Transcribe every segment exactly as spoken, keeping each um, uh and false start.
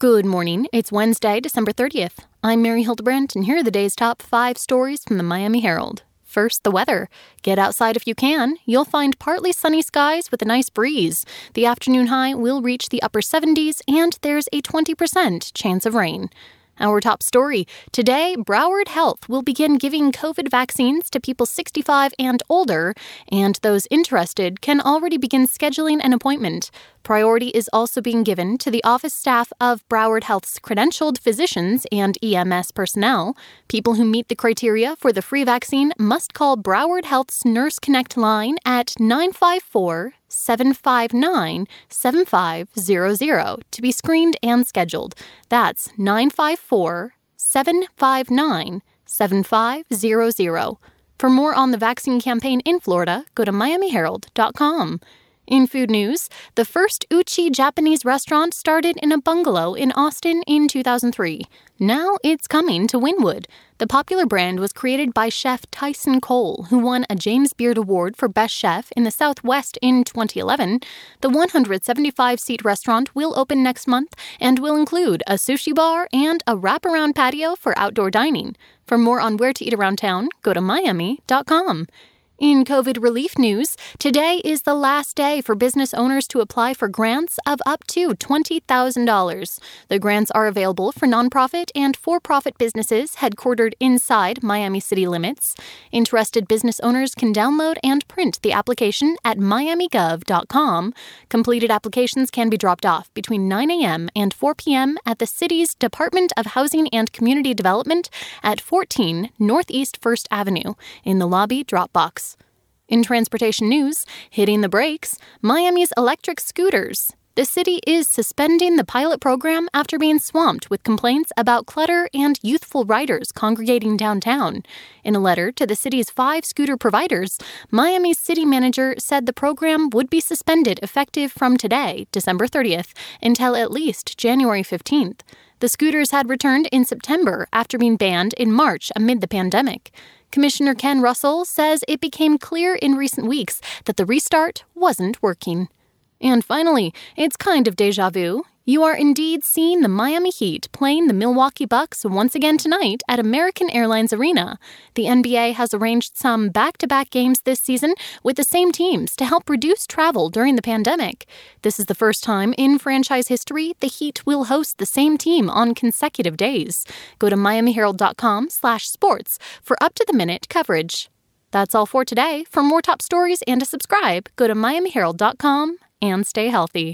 Good morning. It's Wednesday, December thirtieth. I'm Mary Hildebrandt, and here are the day's top five stories from the Miami Herald. First, the weather. Get outside if you can. You'll find partly sunny skies with a nice breeze. The afternoon high will reach the upper seventies, and there's a twenty percent chance of rain. Our top story. Today, Broward Health will begin giving COVID vaccines to people sixty-five and older, and those interested can already begin scheduling an appointment. Priority is also being given to the office staff of Broward Health's credentialed physicians and E M S personnel. People who meet the criteria for the free vaccine must call Broward Health's Nurse Connect line at nine five four, seven five nine, seven five zero zero to be screened and scheduled. That's nine five four, seven five nine, seven five zero zero. For more on the vaccine campaign in Florida, go to miami herald dot com. In food news, the first Uchi Japanese restaurant started in a bungalow in Austin in two thousand three. Now it's coming to Wynwood. The popular brand was created by chef Tyson Cole, who won a James Beard Award for Best Chef in the Southwest in twenty eleven. The one hundred seventy-five seat restaurant will open next month and will include a sushi bar and a wraparound patio for outdoor dining. For more on where to eat around town, go to miami dot com. In COVID relief news, today is the last day for business owners to apply for grants of up to twenty thousand dollars. The grants are available for nonprofit and for-profit businesses headquartered inside Miami city limits. Interested business owners can download and print the application at miami gov dot com. Completed applications can be dropped off between nine a.m. and four p.m. at the city's Department of Housing and Community Development at fourteen Northeast First Avenue in the lobby drop box. In transportation news, hitting the brakes, Miami's electric scooters. The city is suspending the pilot program after being swamped with complaints about clutter and youthful riders congregating downtown. In a letter to the city's five scooter providers, Miami's city manager said the program would be suspended effective from today, December thirtieth, until at least January fifteenth. The scooters had returned in September after being banned in March amid the pandemic. Commissioner Ken Russell says it became clear in recent weeks that the restart wasn't working. And finally, it's kind of deja vu. You are indeed seeing the Miami Heat playing the Milwaukee Bucks once again tonight at American Airlines Arena. The N B A has arranged some back-to-back games this season with the same teams to help reduce travel during the pandemic. This is the first time in franchise history the Heat will host the same team on consecutive days. Go to miami herald dot com slash sports for up-to-the-minute coverage. That's all for today. For more top stories and to subscribe, go to miami herald dot com and stay healthy.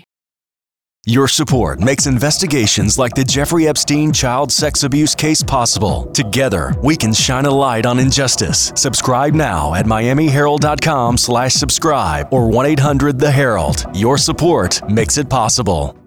Your support makes investigations like the Jeffrey Epstein child sex abuse case possible. Together, we can shine a light on injustice. Subscribe now at miami herald dot com slash subscribe or one eight hundred the herald. Your support makes it possible.